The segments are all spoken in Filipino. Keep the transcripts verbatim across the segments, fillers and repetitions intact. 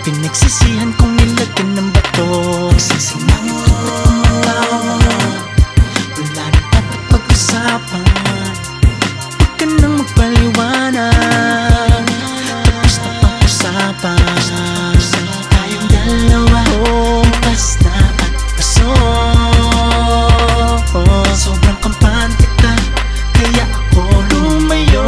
Pinagsisihan kong nilagyan ng bato. Nagsisinang tumatawa, wala na dapat pag-usapan. Huwag ka nang magpaliwanag, tapos na pag-usapan. Tayong dalawa, bukas na at paso. Sobrang kampante ka, kaya ako lumayo.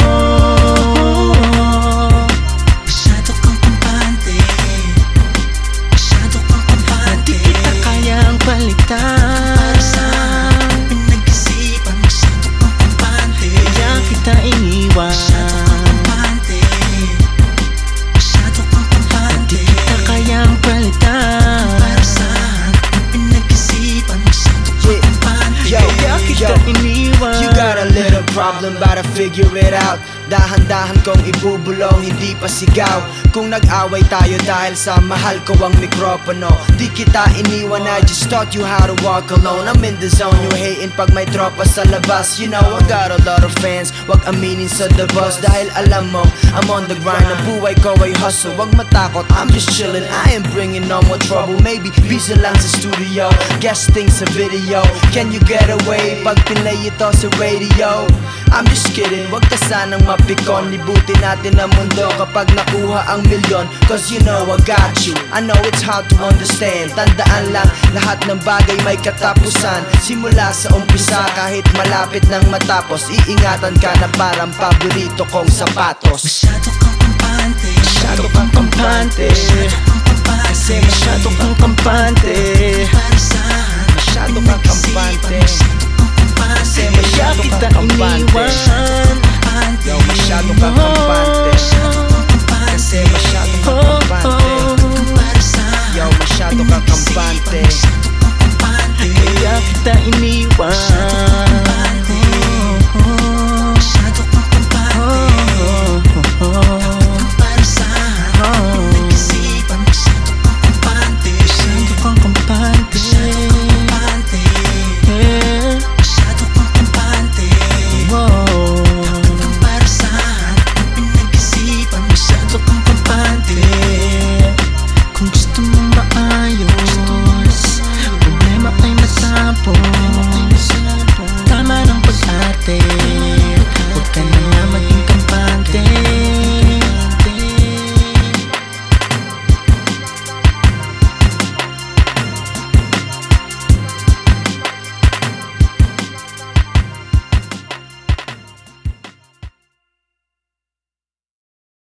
Masyado kang kampante, masyado kang kampante. Di kita kayang palitan. Para saan pinag-isipan, masyado kang kampante. Kaya kita iniwan. Masyado kang kampante, masyado kang kampante. Di kita kayang palitan. Para saan pinag-isipan, masyado kang kampante. Yo, Kaya kita iniwan. you got a little problem, better figure it out. Dahan-dahan kong ibubulong, hindi pa sigaw. Kung nag-away tayo dahil sa mahal ko ang mikropono, di kita iniwan, I just taught you how to walk alone. I'm in the zone, you hating pag may tropa sa labas. You know I got a lot of fans, wag aminin sa the bus. Dahil alam mo, I'm on the grind, ang buhay ko ay hustle. Wag matakot, I'm just chillin', I am bringing no more trouble. Maybe busy lang sa studio, guesting sa video. Can you get away pag pinlay ito sa radio? I'm just kidding, wag ka sanang mapikon. Libutin natin ang mundo kapag nakuha ang milyon. Cause you know I got you, I know it's hard to understand. Tandaan lang, lahat ng bagay may katapusan. Simula sa umpisa, kahit malapit nang matapos, iingatan ka na parang paborito kong sapatos. Masyado kang kampante, Masyado kang kampante, kasi masyado kang kampante. Para saan masyado kang kampante, kasi masyado kita kang kampante. iniwan. Yo, masyado kang kampante, kasi masyado kang kampante. Yo, masyado kang kampante. Kaya kita iniwan.